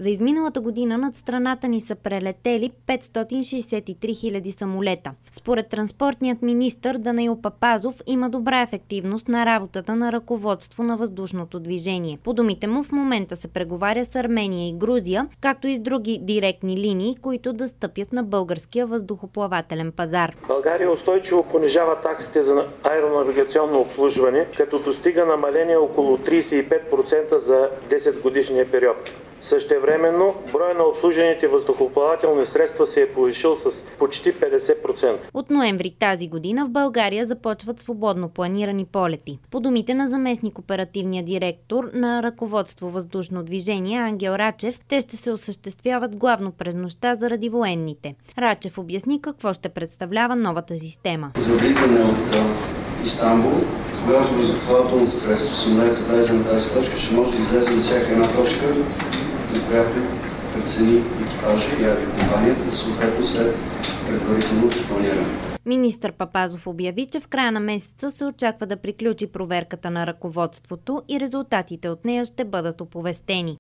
За изминалата година над страната ни са прелетели 563 000 самолета. Според транспортният министър Данаил Папазов има добра ефективност на работата на ръководство на въздушното движение. По думите му, в момента се преговаря с Армения и Грузия, както и с други директни линии, които да стъпят на българския въздухоплавателен пазар. България устойчиво понижава таксите за аеронавигационно обслужване, като достига намаление около 35% за 10-годишния период. Същевременно, броя на обслужените въздухоплавателни средства се е повишил с почти 50%. От ноември тази година в България започват свободно планирани полети. По думите на заместник-оперативния директор на ръководство въздушно движение Ангел Рачев, те ще се осъществяват главно през нощта заради военните. Рачев обясни какво ще представлява новата система. За влизане от Истанбул, когато въздухоплавателното средство самолета влезе на тази точка, ще може да излезе на всяка една точка, на която прецени екипажа и авиокомпанията, съответно след предварителното планиране. Министър Папазов обяви, че в края на месеца се очаква да приключи проверката на ръководството и резултатите от нея ще бъдат оповестени.